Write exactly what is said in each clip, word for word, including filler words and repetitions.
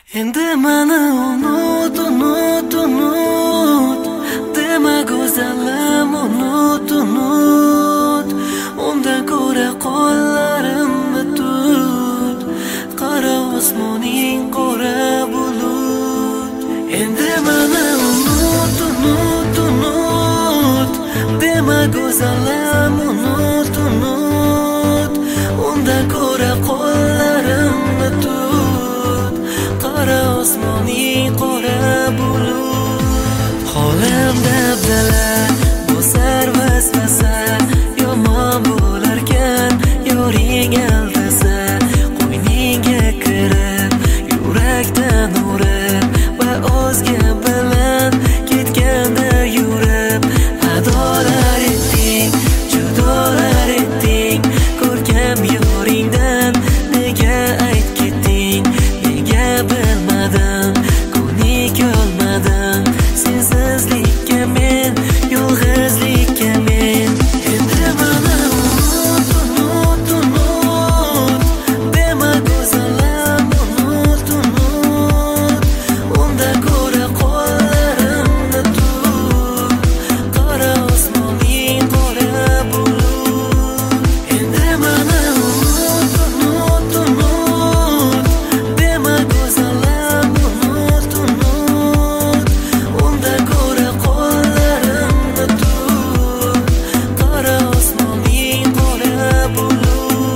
Endi meni unut, unut, unut dema go'zalim, unut, unut. Undan ko'ra qo'llarimni tut, qara osmoning qora bulut. Endi meni unut, unut, unut dema go'zalim, unut, unut. Undan ko'ra qo'llarimni tut, qara osmoning qora bulut. Holim dabdala bosar vasvasa, yomon bo'larkan yoring aldasa. Qo'yningga kirib yurakdan urib va o'zga bilan ketganda yurib adolar etding, judolar etding. Ko'rkam yoringdan nega ayt ketding, nega bilmadim, ko'nik olmadim sensizlikka men, yolg'izlikka men. Endi meni unut, unut, unut dema go'zalim, unut, unut. Undan ko'ra qo'llarimni tut, qara osmoning qora bulut. Endi meni unut, unut, unut dema go'zalim, unut, unut. Undan ko'ra qo'llarimni tut, qara osmoning qora bulut.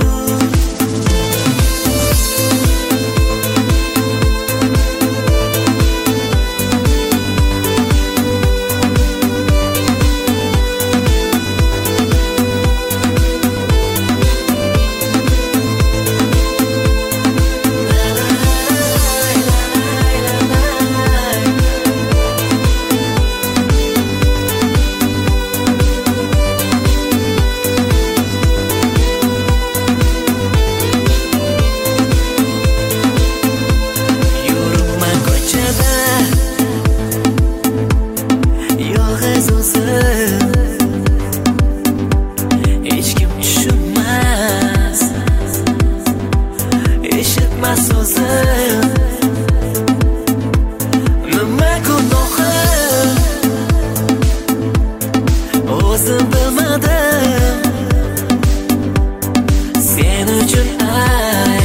Yuribman ko'chada yolg'iz o'zim, hech kim tushunmas, eshitmas so'zim. Nima gunohim o'zim bilmadim, sen uchun ay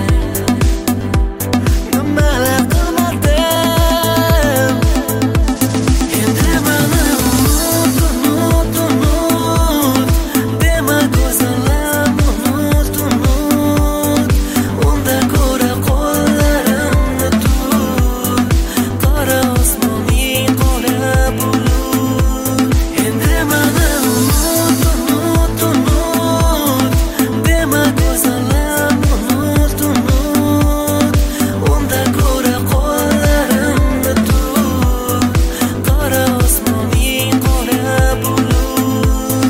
nimalar qilmadim. Endi meni unut, unut, unut dema go'zalim, unut, unut. Undan ko'ra qo'llarimni tut, qara osmoning qora bulut. Endi meni unut, unut, unut dema go'zalim, unut, unut. Undan ko'ra qo'llarimni tut, qara osmoning qora bulut.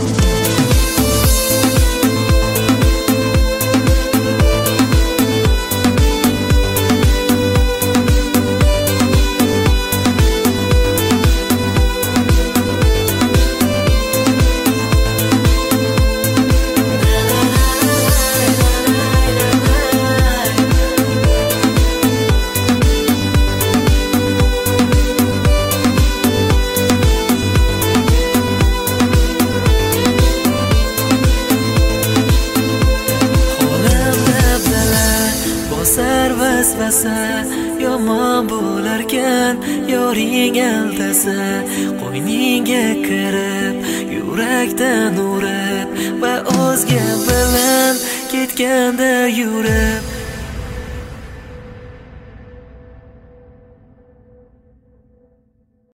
Holim dabdala bosar vasvasa, yomon bo'larkan yoring aldasa. Qo'yningga kirib yurakdan urib va o'zga bilan ketganda yurib